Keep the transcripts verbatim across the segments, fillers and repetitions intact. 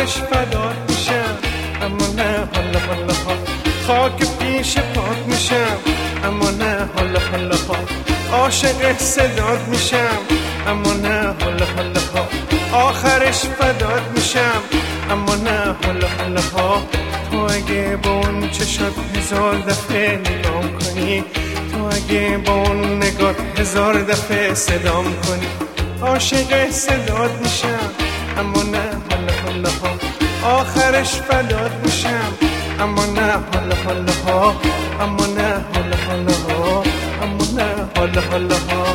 آخرش فدات میشم اما نه حالا حالا ها، خاک پیش پات میشم اما نه حالا حالا ها، عاشق صدات میشم اما نه حالا حالا ها، آخرش فدات میشم اما نه حالا حالا ها. تو اگه با اون چشات هزار دفعه نگام کنی، تو اگه با اون نگات هزار دفعه صدام کنی، عاشق صدات میشم اما نه حالا حالا ها، آخرش فدات میشم اما نه حالا حالا ها، اما نه حالا حالا ها، اما نه حالا حالا ها.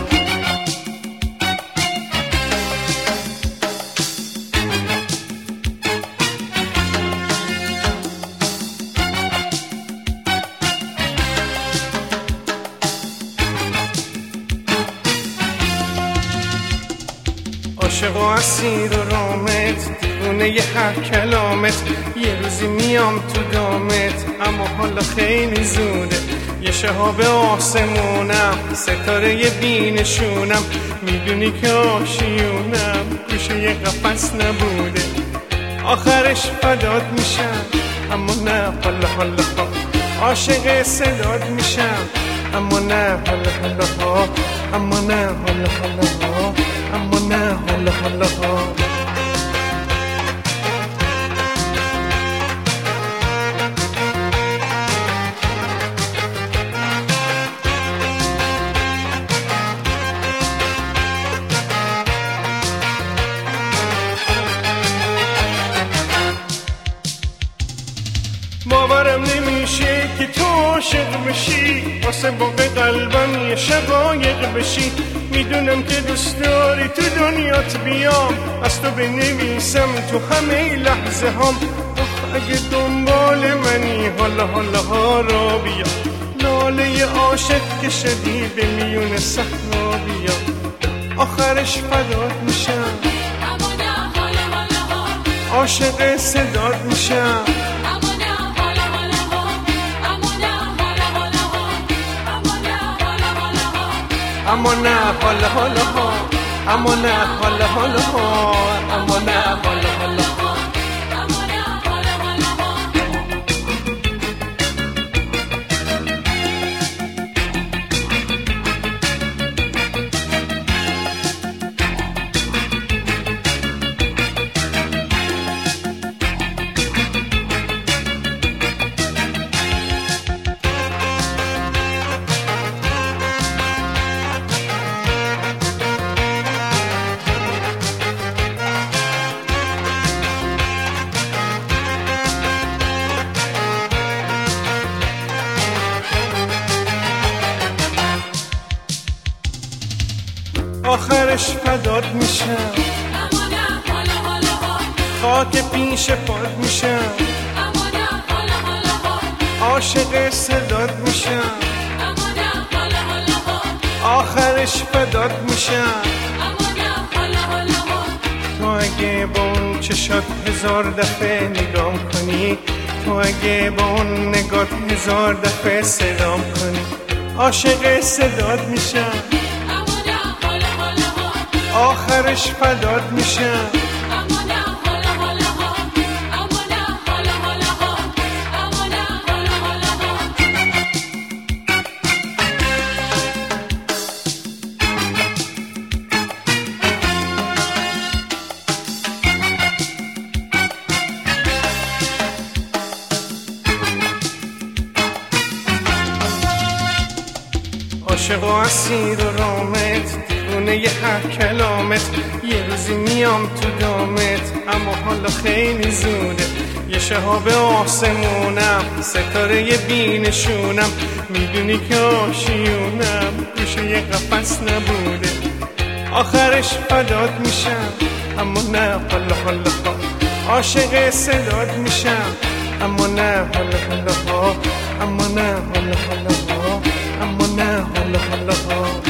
عاشق و اسیر و رامت، دیوونه ی هر کلامت، یه روزی میام تو دامت اما حالا خیلی زوده. یه شهاب آسمونم، ستاره ی بینشونم، میدونی که آشیونم گوشه ی قفس نبوده. آخرش فدات میشم اما نه حالا حالا ها، عاشق صدات میشم اما نه حالا حالا ها، اما نه حالا حالا ها، اما نه حالا حالا ها. باورم نمیشه که تو عاشق بشی، واسه باغ قلبم یه شقایق بشی. میدونم که دوست داری تو دنیات بیام، از تو بنویسم تو همه لحظه هام. آخ اگه دنبال منی حالا حالا ها را بیا، لاله عاشق که شدی به میون صحرا بیا. آخرش فدات میشم اما نه حالا حالا ها، عاشق صدات میشم اما نه حالا حالا ها، اما نه حالا حالا ها، اما نه حالا حالا ها، اما نه حالا حالا ها، اما نه حالا حالا ها، اما نه حالا حالا ها. اما نه حالا حالا ها. آخرش فدات میشم اما نه حالا حالا ها، خاک پیش پات میشم اما نه حالا حالا ها، عاشق صدات میشم اما نه حالا حالا ها، آخرش فدات میشم اما نه حالا حالا ها. تو اگه با اون چشات هزار دفعه نگام کنی، تو اگه با اون نگات هزار دفعه صدام کنی، عاشق صدات میشم آخرش فدات میشم اما نه حالا حالا ها، اما نه حالا حالا ها، اما نه حالا حالا ها. عاشق و اسیر و رامت، دیوونه ی هر کلامت، یه روزی میام تو دامت اما حالا خیلی زوده. یه شهاب آسمونم، ستاره ی بینشونم، میدونی که آشیونم گوشه ی قفس نبوده. آخرش فدات میشم اما نه حالا حالا ها، عاشق صدات میشم اما نه حالا حالا ها، اما نه حالا حالا ها، اما نه حالا حالا ها.